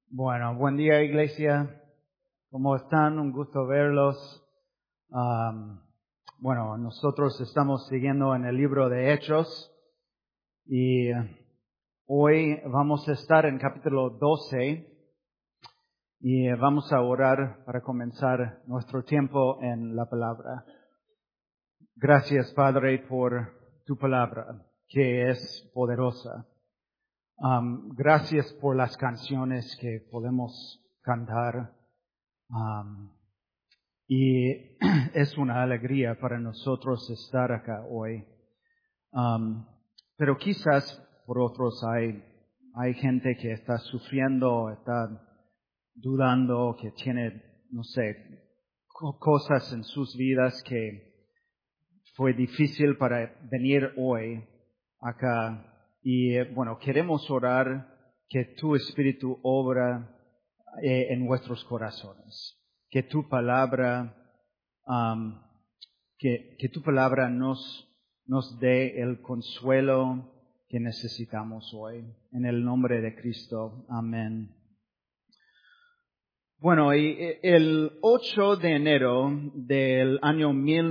Bueno, buen día, iglesia. ¿Cómo están? Un gusto verlos. Bueno, nosotros estamos siguiendo en el libro de Hechos y hoy vamos a estar en capítulo 12 y vamos a orar para comenzar nuestro tiempo en la palabra. Gracias, Padre, por tu palabra, que es poderosa. Gracias por las canciones que podemos cantar. Y es una alegría para nosotros estar acá hoy. Pero quizás por otros hay gente que está sufriendo, está dudando, que tiene, no sé, cosas en sus vidas que fue difícil para venir hoy acá. Y bueno, queremos orar que tu Espíritu obra en vuestros corazones. Que tu palabra, que tu palabra nos dé el consuelo que necesitamos hoy. En el nombre de Cristo. Amén. Bueno, y el 8 de enero del año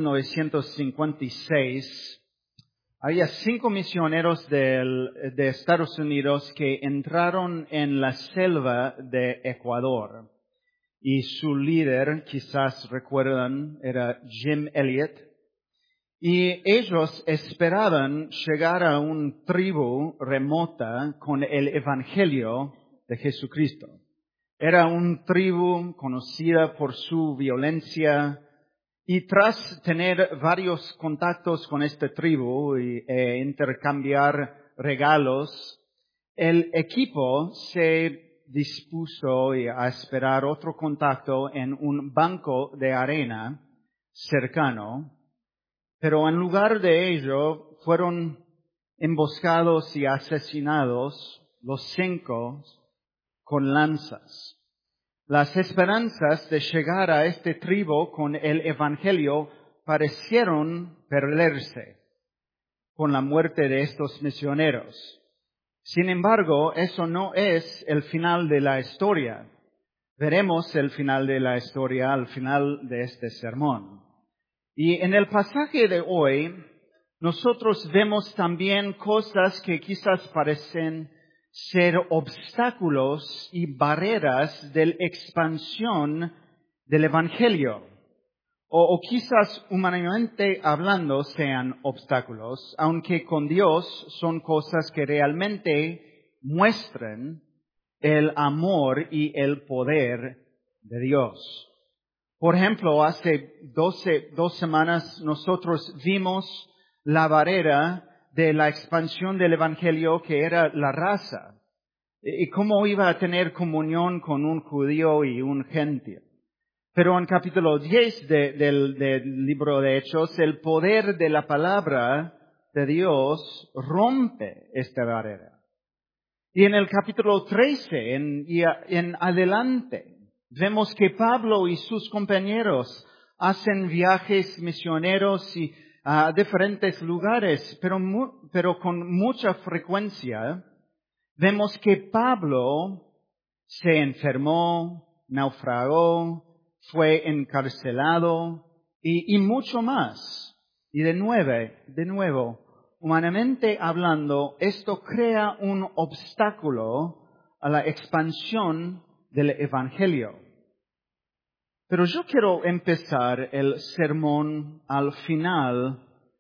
1956, había 5 misioneros de Estados Unidos que entraron en la selva de Ecuador. Y su líder, quizás recuerdan, era Jim Elliot. Y ellos esperaban llegar a una tribu remota con el Evangelio de Jesucristo. Era una tribu conocida por su violencia. Y tras tener varios contactos con esta tribu e intercambiar regalos, el equipo se dispuso a esperar otro contacto en un banco de arena cercano, pero en lugar de ello fueron emboscados y asesinados los 5 con lanzas. Las esperanzas de llegar a este tribu con el Evangelio parecieron perderse con la muerte de estos misioneros. Sin embargo, eso no es el final de la historia. Veremos el final de la historia al final de este sermón. Y en el pasaje de hoy, nosotros vemos también cosas que quizás parecen ser obstáculos y barreras de la expansión del Evangelio. O quizás humanamente hablando sean obstáculos, aunque con Dios son cosas que realmente muestran el amor y el poder de Dios. Por ejemplo, hace 2 semanas nosotros vimos la barrera de la expansión del Evangelio que era la raza. Y cómo iba a tener comunión con un judío y un gentil. Pero en capítulo 10 del libro de Hechos, el poder de la palabra de Dios rompe esta barrera. Y en el capítulo 13 en adelante, vemos que Pablo y sus compañeros hacen viajes misioneros a diferentes lugares, pero con mucha frecuencia vemos que Pablo se enfermó, naufragó, fue encarcelado y mucho más. Y de nuevo, humanamente hablando, esto crea un obstáculo a la expansión del Evangelio. Pero yo quiero empezar el sermón al final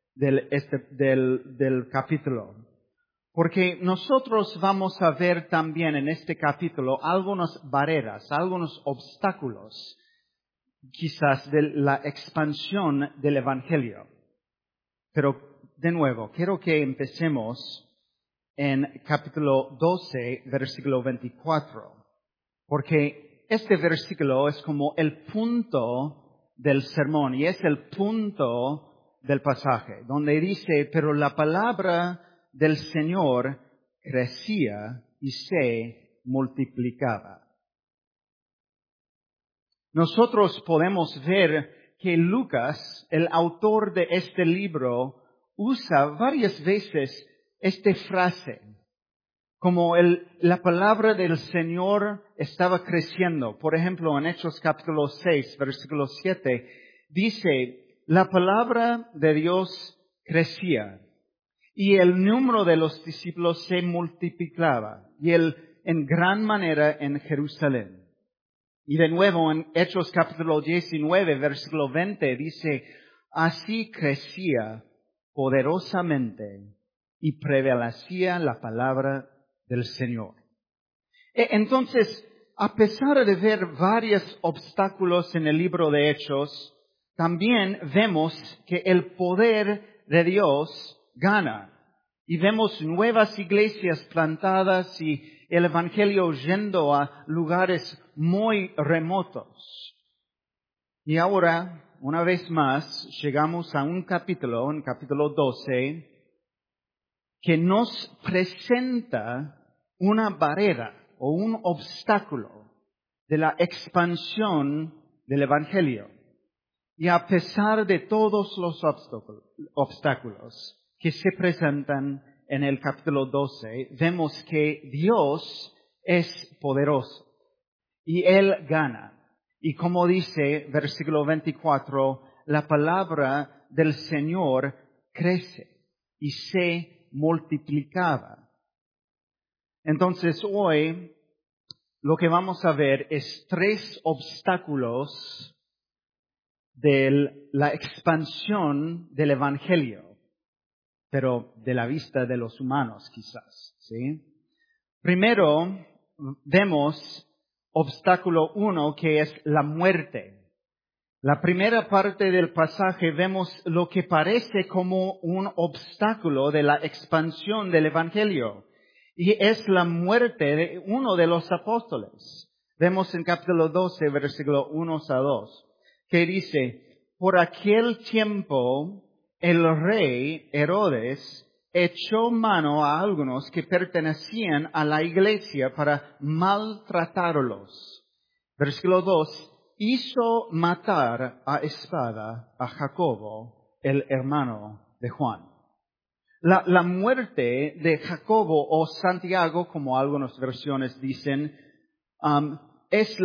del capítulo. Porque nosotros vamos a ver también en este capítulo algunas barreras, algunos obstáculos, quizás de la expansión del Evangelio. Pero, de nuevo, quiero que empecemos en capítulo 12, versículo 24. Porque este versículo es como el punto del sermón y es el punto del pasaje, donde dice, pero la palabra del Señor crecía y se multiplicaba. Nosotros podemos ver que Lucas, el autor de este libro, usa varias veces esta frase. como la palabra del Señor estaba creciendo. Por ejemplo, en Hechos capítulo 6, versículo 7, dice, la palabra de Dios crecía y el número de los discípulos se multiplicaba en gran manera en Jerusalén. Y de nuevo en Hechos capítulo 19, versículo 20, dice, así crecía poderosamente y prevalecía la palabra del Señor. Entonces, a pesar de ver varios obstáculos en el libro de Hechos, también vemos que el poder de Dios gana. Y vemos nuevas iglesias plantadas y el evangelio yendo a lugares muy remotos. Y ahora, una vez más, llegamos a un capítulo, en capítulo 12, que nos presenta una barrera o un obstáculo de la expansión del evangelio. Y a pesar de todos los obstáculos que se presentan en el capítulo 12, vemos que Dios es poderoso y Él gana. Y como dice versículo 24, la palabra del Señor crece y se multiplicaba. Entonces hoy lo que vamos a ver es 3 obstáculos de la expansión del evangelio, pero de la vista de los humanos quizás, ¿sí? Primero, vemos obstáculo 1, que es la muerte. La primera parte del pasaje vemos lo que parece como un obstáculo de la expansión del evangelio, y es la muerte de uno de los apóstoles. Vemos en capítulo 12, versículo 1 a 2. Que dice, por aquel tiempo el rey Herodes echó mano a algunos que pertenecían a la iglesia para maltratarlos. Versículo 2, hizo matar a espada a Jacobo, el hermano de Juan. La muerte de Jacobo o Santiago, como algunas versiones dicen, es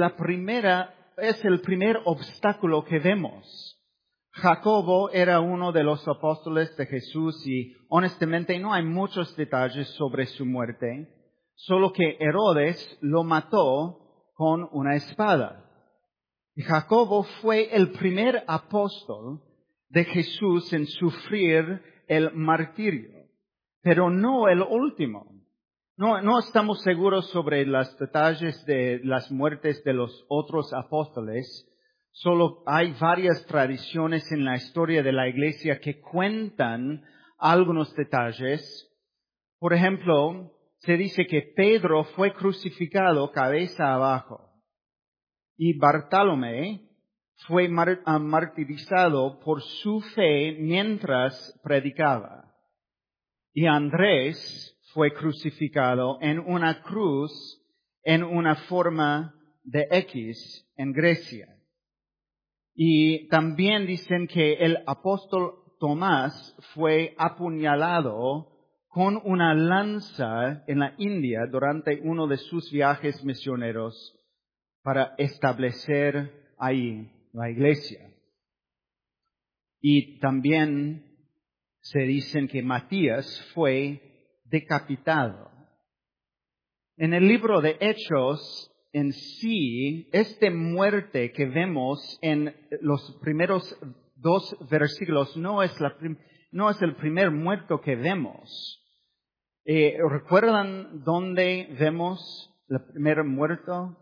el primer obstáculo que vemos. Jacobo era uno de los apóstoles de Jesús y honestamente no hay muchos detalles sobre su muerte, solo que Herodes lo mató con una espada. Y Jacobo fue el primer apóstol de Jesús en sufrir el martirio, pero no el último. No estamos seguros sobre los detalles de las muertes de los otros apóstoles. Solo hay varias tradiciones en la historia de la iglesia que cuentan algunos detalles. Por ejemplo, se dice que Pedro fue crucificado cabeza abajo y Bartolomé fue martirizado por su fe mientras predicaba. Y Andrés fue crucificado en una cruz en una forma de X en Grecia. Y también dicen que el apóstol Tomás fue apuñalado con una lanza en la India durante uno de sus viajes misioneros para establecer ahí la iglesia. Y también se dicen que Matías fue decapitado. En el libro de Hechos en sí, esta muerte que vemos en los primeros 2 versículos no es el primer muerto que vemos. ¿Recuerdan dónde vemos el primer muerto?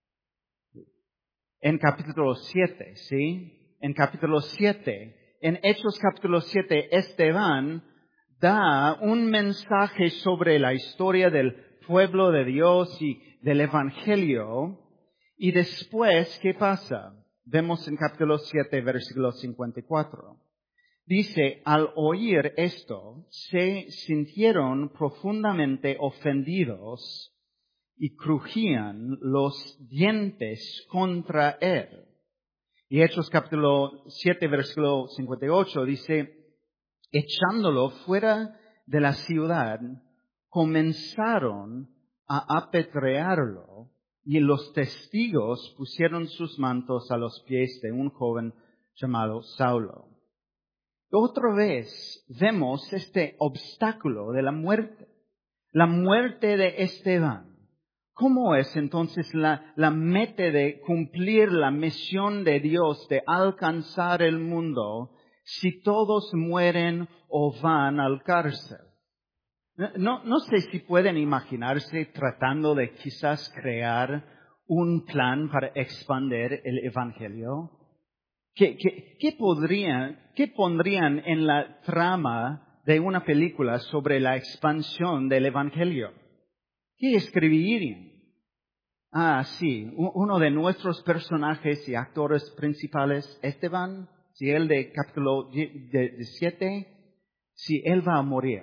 En capítulo 7, ¿sí? En capítulo 7. En Hechos capítulo 7, Esteban da un mensaje sobre la historia del pueblo de Dios y del evangelio. Y después, ¿qué pasa? Vemos en capítulo 7, versículo 54. Dice, al oír esto, se sintieron profundamente ofendidos y crujían los dientes contra él. Y Hechos capítulo 7, versículo 58 dice, echándolo fuera de la ciudad, comenzaron a apedrearlo, y los testigos pusieron sus mantos a los pies de un joven llamado Saulo. Otra vez vemos este obstáculo de la muerte de Esteban. ¿Cómo es entonces la meta de cumplir la misión de Dios de alcanzar el mundo si todos mueren o van al cárcel? No sé si pueden imaginarse tratando de quizás crear un plan para expandir el Evangelio. ¿Qué pondrían en la trama de una película sobre la expansión del Evangelio? ¿Qué escribirían? Sí, uno de nuestros personajes y actores principales, Esteban, si él de capítulo 17, si él va a morir.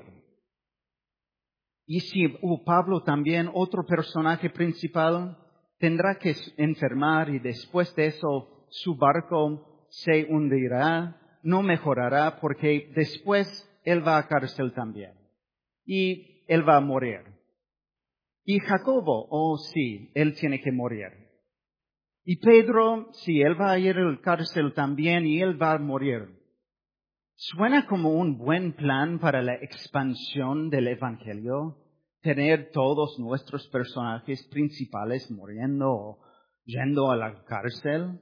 Y si Pablo también, otro personaje principal, tendrá que enfermar y después de eso su barco se hundirá, no mejorará porque después él va a cárcel también. Y él va a morir. Y Jacobo, sí, él tiene que morir. Y Pedro, sí, él va a ir al cárcel también y él va a morir. Suena como un buen plan para la expansión del Evangelio, tener todos nuestros personajes principales muriendo o yendo a la cárcel.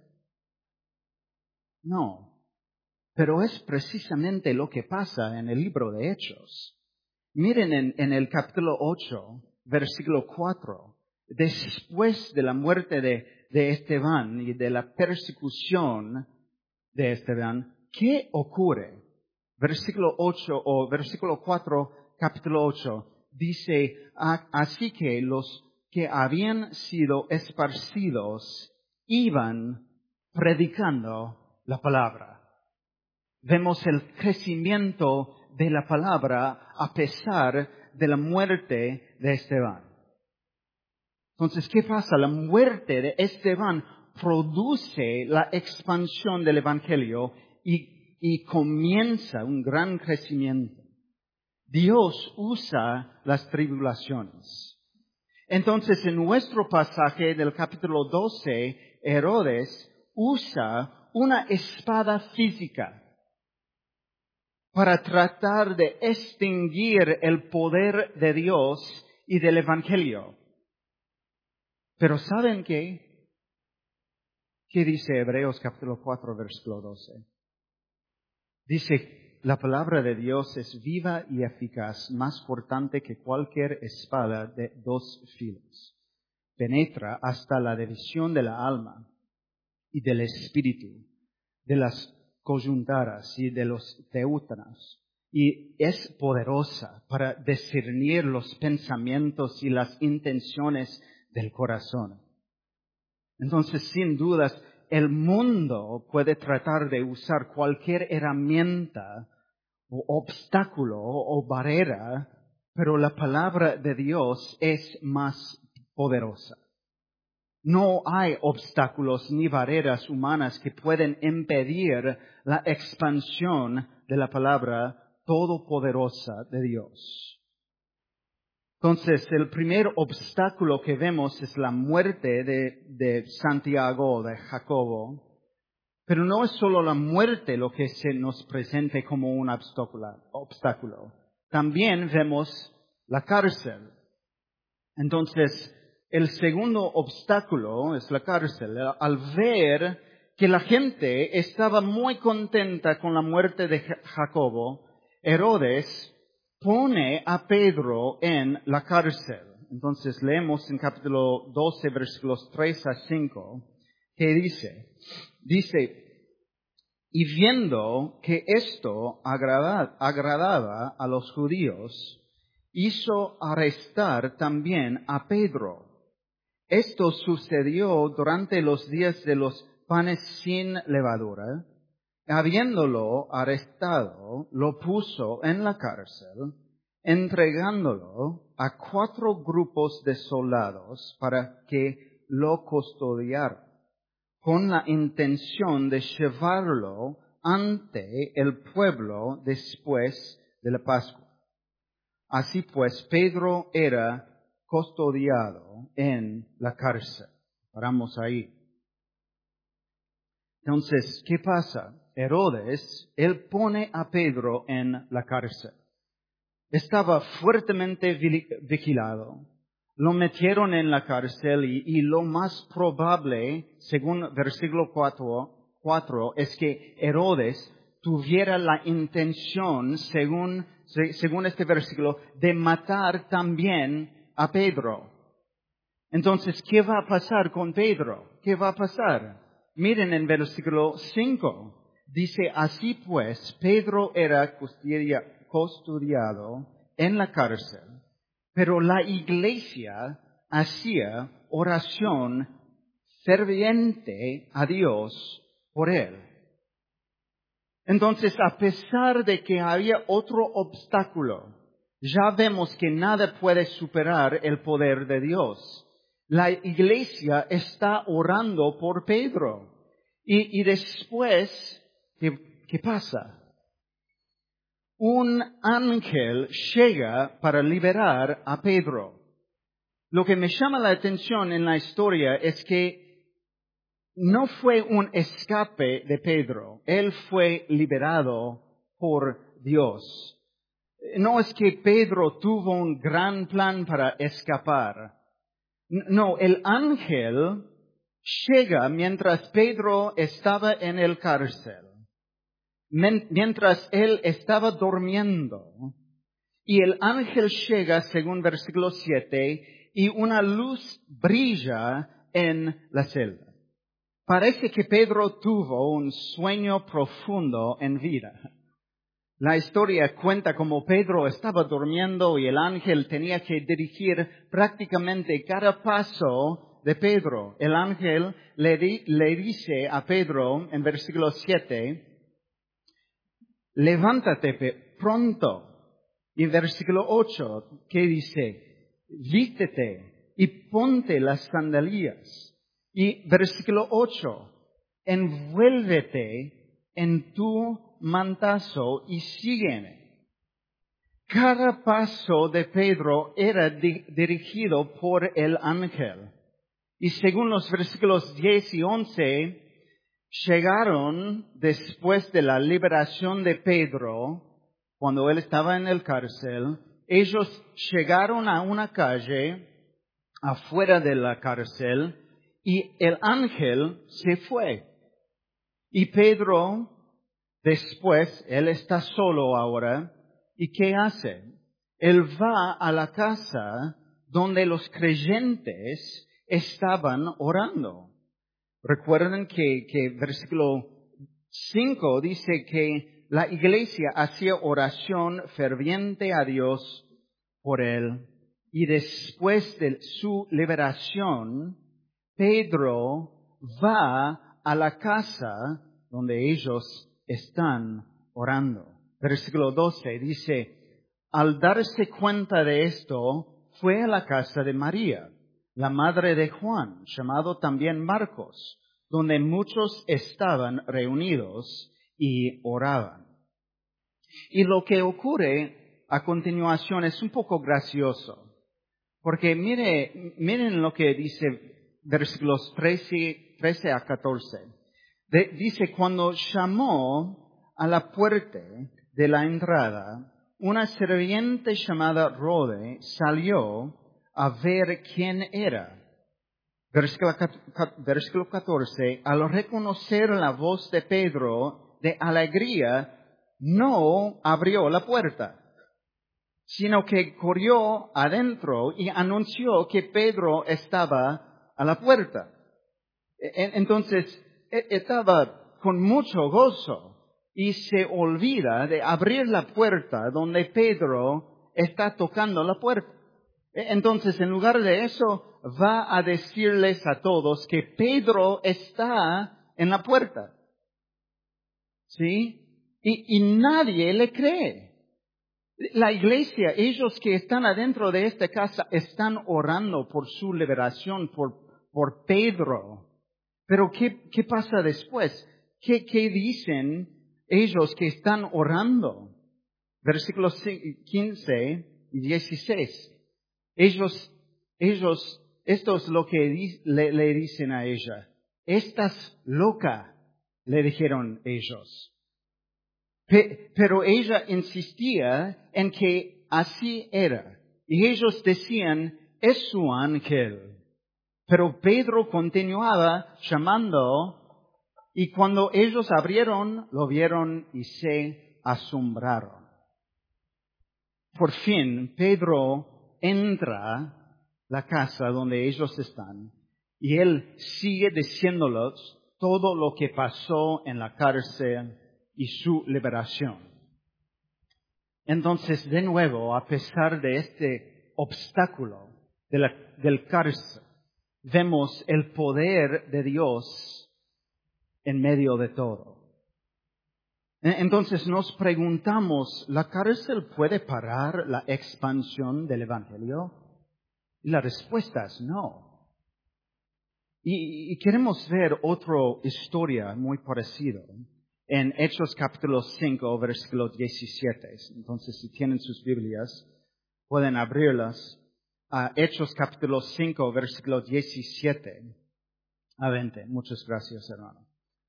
No, pero es precisamente lo que pasa en el libro de Hechos. Miren en el capítulo 8, versículo 4, después de la muerte de Esteban y de la persecución de Esteban, ¿qué ocurre? Versículo 8 o versículo 4, capítulo 8, dice, así que los que habían sido esparcidos iban predicando la palabra. Vemos el crecimiento de la palabra a pesar de la muerte de Esteban. Entonces, ¿qué pasa? La muerte de Esteban produce la expansión del Evangelio y comienza un gran crecimiento. Dios usa las tribulaciones. Entonces, en nuestro pasaje del capítulo 12, Herodes usa una espada física para tratar de extinguir el poder de Dios y del Evangelio. Pero ¿saben qué? ¿Qué dice Hebreos capítulo 4, versículo 12? Dice, la palabra de Dios es viva y eficaz, más cortante que cualquier espada de dos filos. Penetra hasta la división de la alma y del espíritu, de las coyunturas y de los téutanos, y es poderosa para discernir los pensamientos y las intenciones del corazón. Entonces, sin dudas, el mundo puede tratar de usar cualquier herramienta o obstáculo o barrera, pero la palabra de Dios es más poderosa. No hay obstáculos ni barreras humanas que pueden impedir la expansión de la palabra todopoderosa de Dios. Entonces, el primer obstáculo que vemos es la muerte de Santiago, de Jacobo. Pero no es solo la muerte lo que se nos presenta como un obstáculo. También vemos la cárcel. Entonces, el segundo obstáculo es la cárcel. Al ver que la gente estaba muy contenta con la muerte de Jacobo, Herodes pone a Pedro en la cárcel. Entonces leemos en capítulo 12, versículos 3 a 5, que dice, y viendo que esto agradaba a los judíos, hizo arrestar también a Pedro. Esto sucedió durante los días de los panes sin levadura. Habiéndolo arrestado, lo puso en la cárcel, entregándolo a 4 grupos de soldados para que lo custodiaran, con la intención de llevarlo ante el pueblo después de la Pascua. Así pues, Pedro era custodiado en la cárcel. Paramos ahí. Entonces, ¿qué pasa? Herodes, él pone a Pedro en la cárcel. Estaba fuertemente vigilado. Lo metieron en la cárcel y lo más probable, según versículo 4, es que Herodes tuviera la intención, según este versículo, de matar también a Pedro. Entonces, ¿qué va a pasar con Pedro? ¿Qué va a pasar? Miren en versículo 5. Dice, así pues, Pedro era custodiado en la cárcel, pero la iglesia hacía oración ferviente a Dios por él. Entonces, a pesar de que había otro obstáculo, ya vemos que nada puede superar el poder de Dios. La iglesia está orando por Pedro. Y después, ¿qué pasa? Un ángel llega para liberar a Pedro. Lo que me llama la atención en la historia es que no fue un escape de Pedro. Él fue liberado por Dios. No es que Pedro tuvo un gran plan para escapar. No, el ángel llega mientras Pedro estaba en el cárcel, mientras él estaba durmiendo. Y el ángel llega, según versículo 7, y una luz brilla en la celda. Parece que Pedro tuvo un sueño profundo en vida. La historia cuenta cómo Pedro estaba durmiendo y el ángel tenía que dirigir prácticamente cada paso de Pedro. El ángel le dice a Pedro en versículo 7, levántate pronto. Y en versículo 8, ¿qué dice? Vístete y ponte las sandalias. Y versículo 8, envuélvete en tu mantazo y sígueme. Cada paso de Pedro era dirigido por el ángel. Y según los versículos 10 y 11, llegaron después de la liberación de Pedro, cuando él estaba en el cárcel, ellos llegaron a una calle afuera de la cárcel y el ángel se fue. Y Pedro, después, él está solo ahora, ¿y qué hace? Él va a la casa donde los creyentes estaban orando. Recuerden que versículo 5 dice que la iglesia hacía oración ferviente a Dios por él. Y después de su liberación, Pedro va a la casa donde ellos están orando. Versículo 12 dice, al darse cuenta de esto, fue a la casa de María, la madre de Juan, llamado también Marcos, donde muchos estaban reunidos y oraban. Y lo que ocurre a continuación es un poco gracioso, porque miren lo que dice versículos 13 a 14. Dice, cuando llamó a la puerta de la entrada, una sirviente llamada Rode salió a ver quién era. Versículo 14, al reconocer la voz de Pedro de alegría, no abrió la puerta, sino que corrió adentro y anunció que Pedro estaba a la puerta. Entonces, estaba con mucho gozo y se olvida de abrir la puerta donde Pedro está tocando la puerta. Entonces, en lugar de eso, va a decirles a todos que Pedro está en la puerta. ¿Sí? Y nadie le cree. La iglesia, ellos que están adentro de esta casa, están orando por su liberación, por Pedro. Pero ¿qué pasa después? ¿Qué dicen ellos que están orando? Versículos 15 y 16. Ellos esto es lo que le dicen a ella. Estás loca, le dijeron ellos. Pero ella insistía en que así era. Y ellos decían, es su ángel. Pero Pedro continuaba llamando, y cuando ellos abrieron, lo vieron y se asombraron. Por fin, Pedro entra a la casa donde ellos están, y él sigue diciéndoles todo lo que pasó en la cárcel y su liberación. Entonces, de nuevo, a pesar de este obstáculo del cárcel, vemos el poder de Dios en medio de todo. Entonces nos preguntamos, ¿la cárcel puede parar la expansión del Evangelio? Y la respuesta es no. Y queremos ver otra historia muy parecida en Hechos capítulo 5, versículo 17. Entonces, si tienen sus Biblias, pueden abrirlas a Hechos capítulo 5, versículo 17 a 20. Muchas gracias, hermano.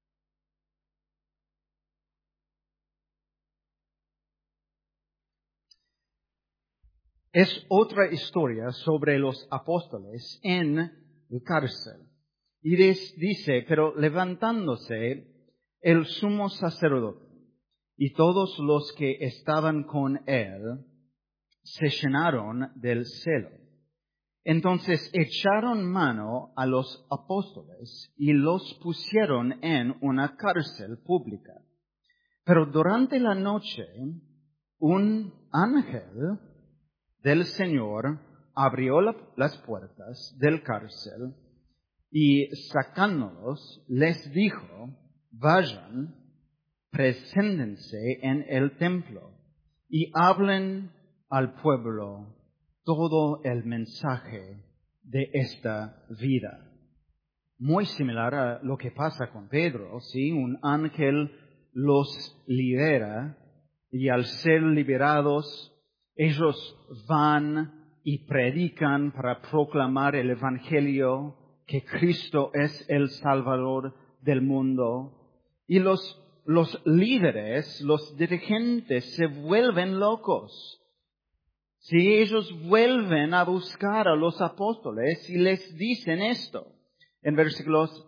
Es otra historia sobre los apóstoles en la cárcel. Y dice, pero levantándose el sumo sacerdote y todos los que estaban con él se llenaron del celo. Entonces echaron mano a los apóstoles y los pusieron en una cárcel pública. Pero durante la noche, un ángel del Señor abrió las puertas del cárcel y sacándolos les dijo, vayan, preséntense en el templo y hablen al pueblo todo el mensaje de esta vida. Muy similar a lo que pasa con Pedro, ¿sí? Un ángel los libera y al ser liberados, ellos van y predican para proclamar el Evangelio, que Cristo es el Salvador del mundo. Y los líderes, los dirigentes se vuelven locos. Si ellos vuelven a buscar a los apóstoles y les dicen esto, en versículos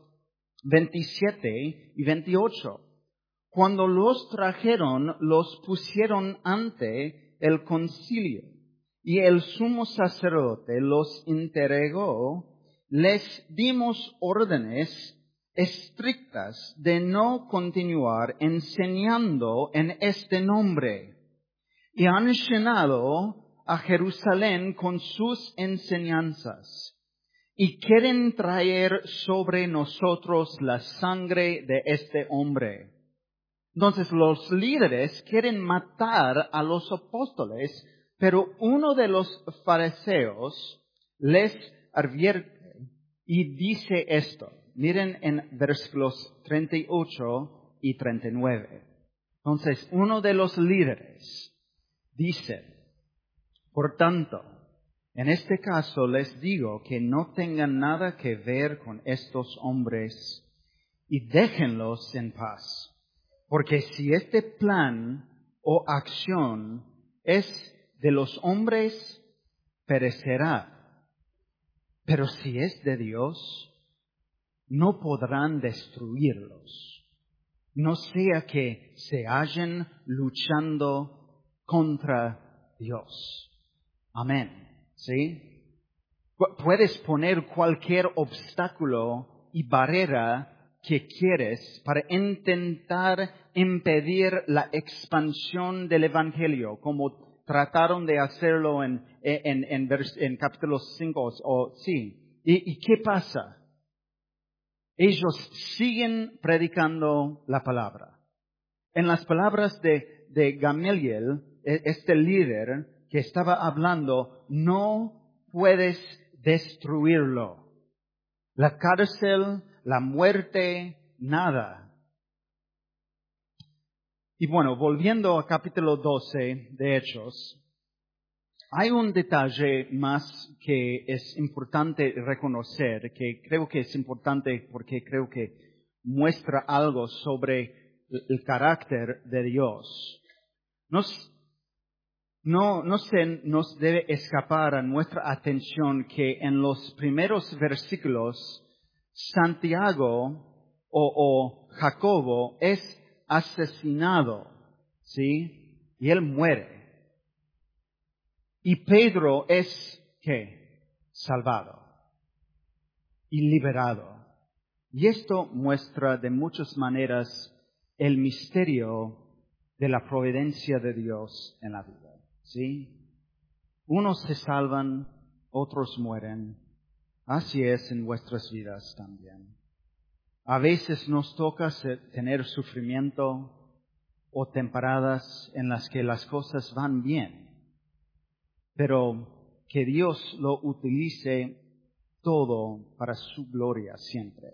27 y 28, cuando los trajeron, los pusieron ante el concilio, y el sumo sacerdote los interrogó, les dimos órdenes estrictas de no continuar enseñando en este nombre, y han llenado a Jerusalén con sus enseñanzas, y quieren traer sobre nosotros la sangre de este hombre. Entonces los líderes quieren matar a los apóstoles, pero uno de los fariseos les advierte y dice esto. Miren en versículos 38 y 39. Entonces uno de los líderes dice, por tanto, en este caso les digo que no tengan nada que ver con estos hombres y déjenlos en paz. Porque si este plan o acción es de los hombres, perecerá. Pero si es de Dios, no podrán destruirlos. No sea que se hallen luchando contra Dios. Amén. ¿Sí? Puedes poner cualquier obstáculo y barrera que quieres para intentar impedir la expansión del Evangelio, como trataron de hacerlo en capítulo 5. Sí. ¿Y qué pasa? Ellos siguen predicando la palabra. En las palabras de Gamaliel, este líder que estaba hablando, no puedes destruirlo. La cárcel, la muerte, nada. Y bueno, volviendo a capítulo 12 de Hechos, Hay un detalle más que es importante reconocer, que creo que es importante porque creo que muestra algo sobre el carácter de Dios. Nos debe escapar a nuestra atención que en los primeros versículos Santiago o Jacobo es asesinado, ¿sí? Y él muere. Y Pedro es, ¿qué? Salvado y liberado. Y esto muestra de muchas maneras el misterio de la providencia de Dios en la vida, ¿sí? Unos se salvan, otros mueren. Así es en vuestras vidas también. A veces nos toca tener sufrimiento o temporadas en las que las cosas van bien. Pero que Dios lo utilice todo para su gloria siempre.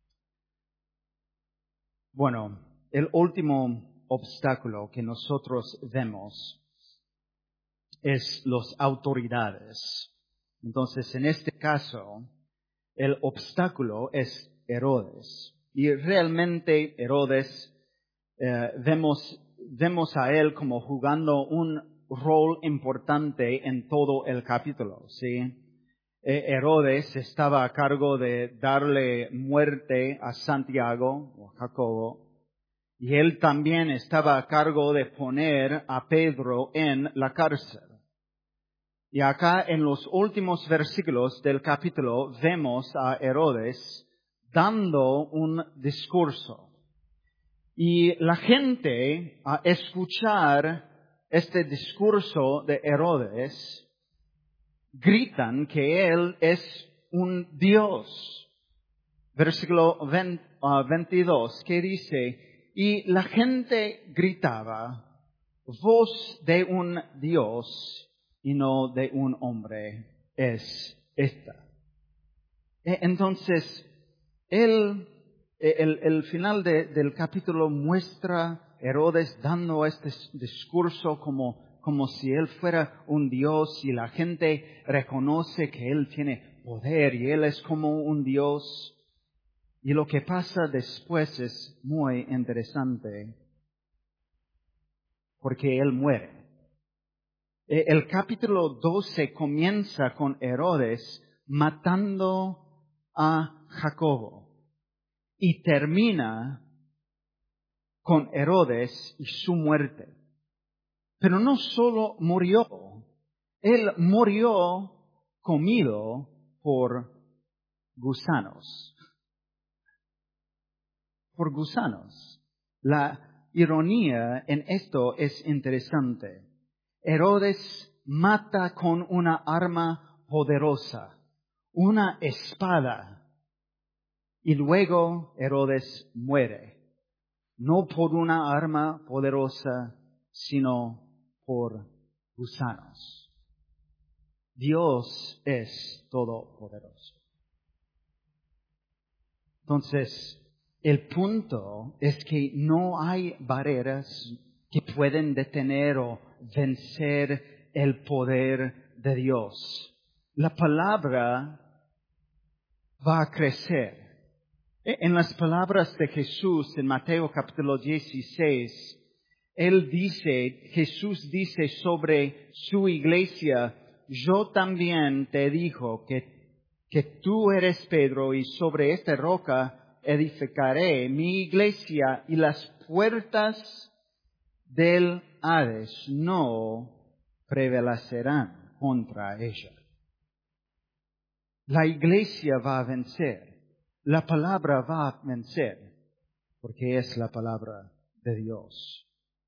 Bueno, el último obstáculo que nosotros vemos es las autoridades. Entonces, en este caso, el obstáculo es Herodes. Y realmente Herodes, vemos a él como jugando un rol importante en todo el capítulo, ¿sí? Herodes estaba a cargo de darle muerte a Santiago o Jacobo, y él también estaba a cargo de poner a Pedro en la cárcel. Y acá en los últimos versículos del capítulo vemos a Herodes dando un discurso. Y la gente, a escuchar este discurso de Herodes, gritan que él es un Dios. Versículo 22, que dice, y la gente gritaba, voz de un Dios y no de un hombre es esta. Entonces, el final del capítulo muestra Herodes dando este discurso como si él fuera un Dios y la gente reconoce que él tiene poder y él es como un Dios. Y lo que pasa después es muy interesante porque él muere. El capítulo 12 comienza con Herodes matando a Jacobo y termina con Herodes y su muerte. Pero no solo murió, él murió comido por gusanos. Por gusanos. La ironía en esto es interesante. Herodes mata con una arma poderosa, una espada, y luego Herodes muere, no por una arma poderosa, sino por gusanos. Dios es todopoderoso. Entonces, el punto es que no hay barreras que pueden detener o vencer el poder de Dios. La palabra va a crecer. En las palabras de Jesús en Mateo capítulo 16, Jesús dice sobre su iglesia, yo también te digo que tú eres Pedro y sobre esta roca edificaré mi iglesia y las puertas del Hades no prevalecerán contra ella. La iglesia va a vencer. La palabra va a vencer porque es la palabra de Dios.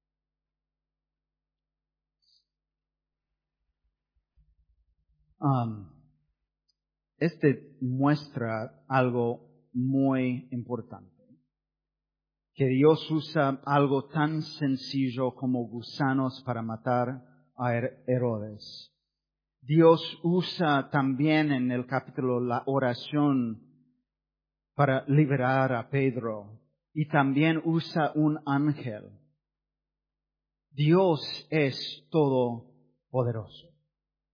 Este muestra algo muy importante. Que Dios usa algo tan sencillo como gusanos para matar a Herodes. Dios usa también en el capítulo la oración para liberar a Pedro. Y también usa un ángel. Dios es todopoderoso.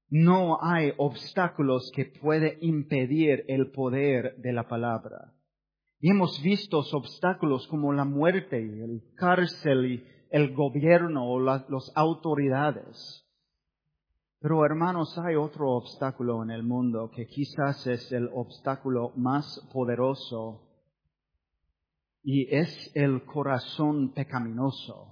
No hay obstáculos que pueden impedir el poder de la palabra. Y hemos visto obstáculos como la muerte, el cárcel y el gobierno o las autoridades. Pero hermanos, hay otro obstáculo en el mundo que quizás es el obstáculo más poderoso y es el corazón pecaminoso.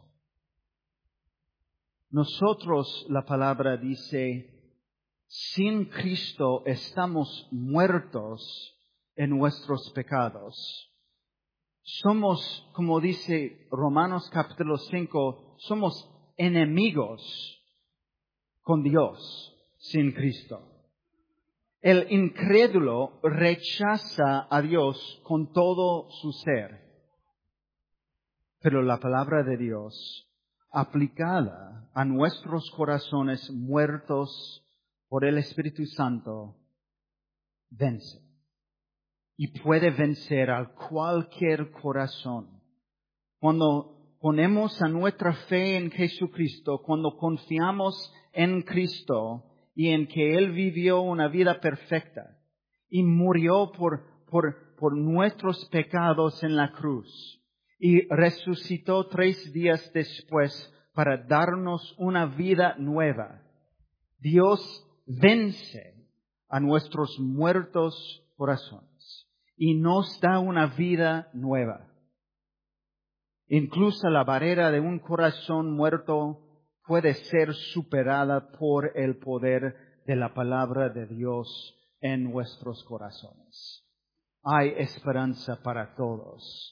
Nosotros, la palabra dice, sin Cristo estamos muertos en nuestros pecados. Somos, como dice Romanos capítulo 5, somos enemigos con Dios sin Cristo. El incrédulo rechaza a Dios con todo su ser. Pero la palabra de Dios, aplicada a nuestros corazones muertos por el Espíritu Santo, vence. Y puede vencer a cualquier corazón. Cuando ponemos a nuestra fe en Jesucristo, cuando confiamos en Cristo y en que Él vivió una vida perfecta y murió por nuestros pecados en la cruz y resucitó 3 días después para darnos una vida nueva, Dios vence a nuestros muertos corazones y nos da una vida nueva. Incluso la barrera de un corazón muerto puede ser superada por el poder de la palabra de Dios en nuestros corazones. Hay esperanza para todos.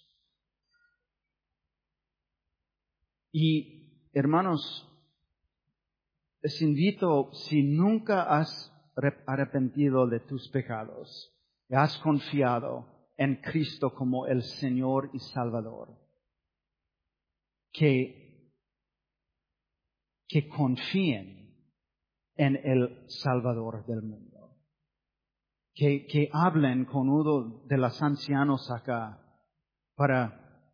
Y, hermanos, les invito, si nunca has arrepentido de tus pecados, y has confiado en Cristo como el Señor y Salvador, que confíen en el Salvador del mundo. Que hablen con uno de los ancianos acá para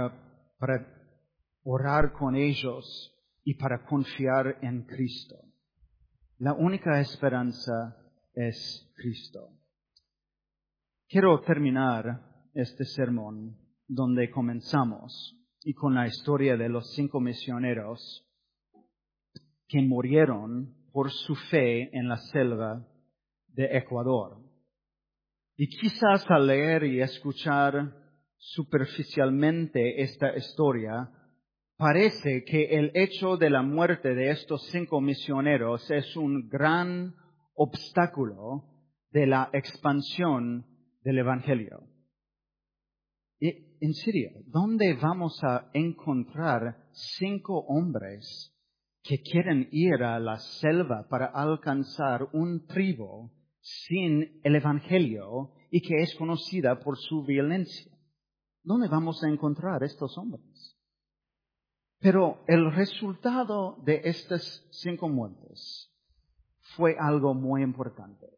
orar con ellos y para confiar en Cristo. La única esperanza es Cristo. Quiero terminar este sermón donde comenzamos y con la historia de los 5 misioneros que murieron por su fe en la selva de Ecuador. Y quizás al leer y escuchar superficialmente esta historia, parece que el hecho de la muerte de estos 5 misioneros es un gran obstáculo de la expansión del Evangelio. Y, en serio, ¿dónde vamos a encontrar 5 hombres que quieren ir a la selva para alcanzar un tribu sin el Evangelio y que es conocida por su violencia? ¿Dónde vamos a encontrar estos hombres? Pero el resultado de estas 5 muertes fue algo muy importante.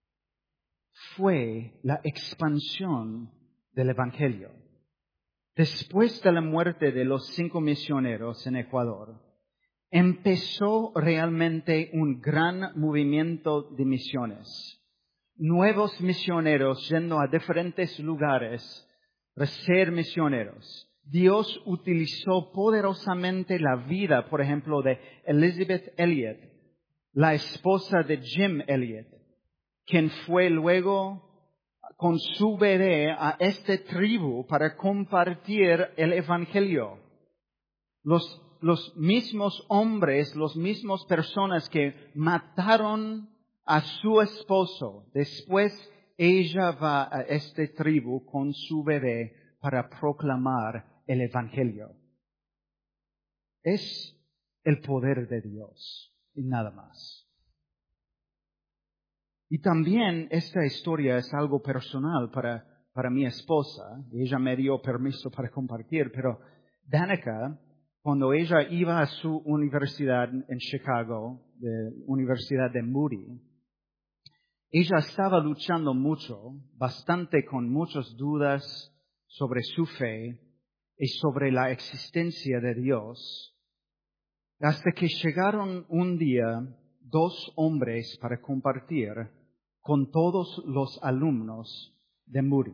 Fue la expansión del Evangelio. Después de la muerte de los 5 misioneros en Ecuador, empezó realmente un gran movimiento de misiones. Nuevos misioneros yendo a diferentes lugares para ser misioneros. Dios utilizó poderosamente la vida, por ejemplo, de Elizabeth Elliot, la esposa de Jim Elliot, quien fue luego con su bebé a esta tribu para compartir el Evangelio. Los mismos hombres, las mismas personas que mataron a su esposo, después ella va a esta tribu con su bebé para proclamar el Evangelio. Es el poder de Dios y nada más. Y también esta historia es algo personal para mi esposa. Ella me dio permiso para compartir, pero Danica, cuando ella iba a su universidad en Chicago, de Universidad de Moody, ella estaba luchando mucho, bastante con muchas dudas sobre su fe y sobre la existencia de Dios, hasta que llegaron un día 2 hombres para compartir con todos los alumnos de Moody.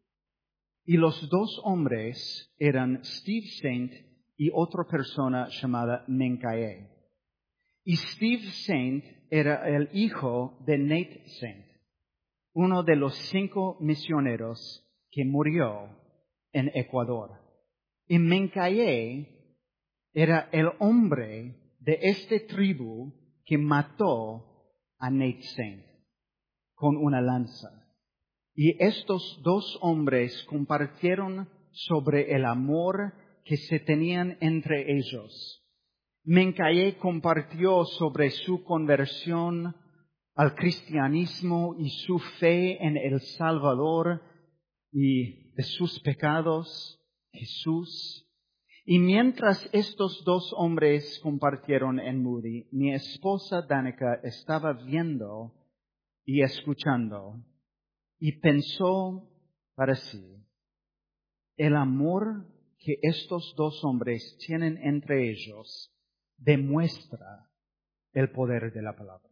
Y los 2 hombres eran Steve Saint y otra persona llamada Menkaye. Y Steve Saint era el hijo de Nate Saint, uno de los 5 misioneros que murió en Ecuador. Y Menkaye era el hombre de esta tribu que mató a Nate Saint con una lanza. Y estos 2 hombres compartieron sobre el amor que se tenían entre ellos. Menkaye compartió sobre su conversión al cristianismo y su fe en el Salvador y de sus pecados, Jesús. Y mientras estos 2 hombres compartieron en Moody, mi esposa Danica estaba viendo y escuchando y pensó para sí, el amor que estos 2 hombres tienen entre ellos demuestra el poder de la palabra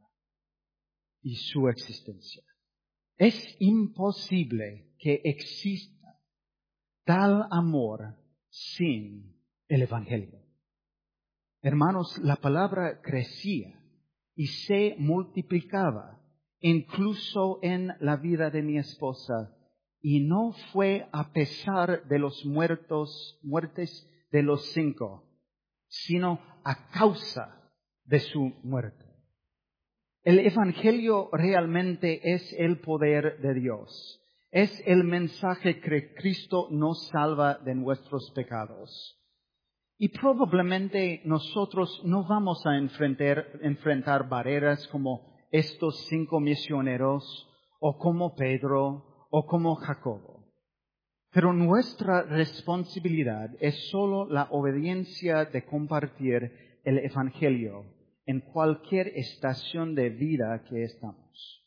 y su existencia. Es imposible que exista tal amor sin el Evangelio. Hermanos, la palabra crecía y se multiplicaba incluso en la vida de mi esposa, y no fue a pesar de los muertes de los 5, sino a causa de su muerte. El Evangelio realmente es el poder de Dios. Es el mensaje que Cristo nos salva de nuestros pecados. Y probablemente nosotros no vamos a enfrentar barreras como estos 5 misioneros, o como Pedro, o como Jacobo. Pero nuestra responsabilidad es solo la obediencia de compartir el Evangelio en cualquier estación de vida que estamos.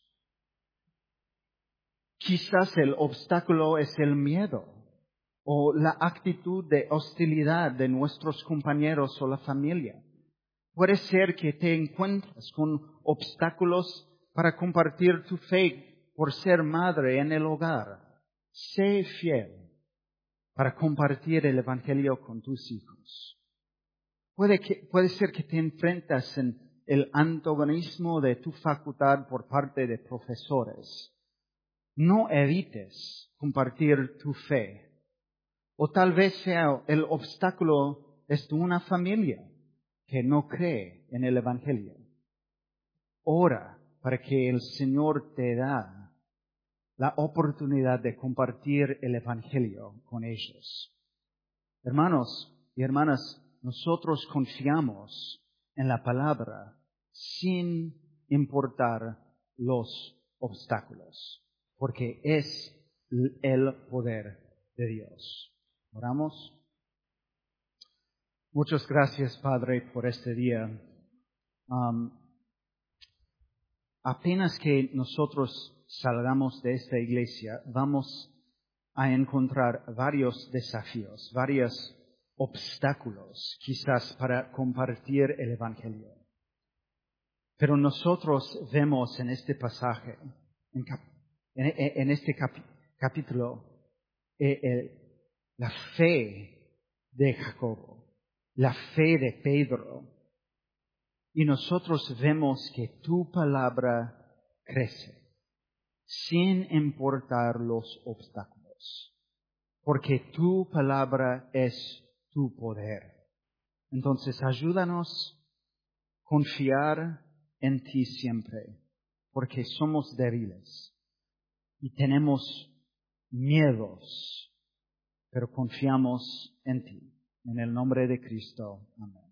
Quizás el obstáculo es el miedo o la actitud de hostilidad de nuestros compañeros o la familia. Puede ser que te encuentres con obstáculos para compartir tu fe por ser madre en el hogar. Sé fiel para compartir el Evangelio con tus hijos. Puede ser que te enfrentas en el antagonismo de tu facultad por parte de profesores. No evites compartir tu fe. O tal vez sea el obstáculo es de una familia que no cree en el Evangelio. Ora para que el Señor te da la oportunidad de compartir el Evangelio con ellos. Hermanos y hermanas, nosotros confiamos en la palabra sin importar los obstáculos, porque es el poder de Dios. ¿Oramos? Muchas gracias, Padre, por este día. Apenas que nosotros salgamos de esta iglesia, vamos a encontrar varios desafíos, varios obstáculos, quizás para compartir el Evangelio. Pero nosotros vemos en este pasaje, en este capítulo, la fe de Jacobo, la fe de Pedro. Y nosotros vemos que tu palabra crece, sin importar los obstáculos, porque tu palabra es tu poder. Entonces, ayúdanos a confiar en ti siempre, porque somos débiles y tenemos miedos, pero confiamos en ti. En el nombre de Cristo. Amén.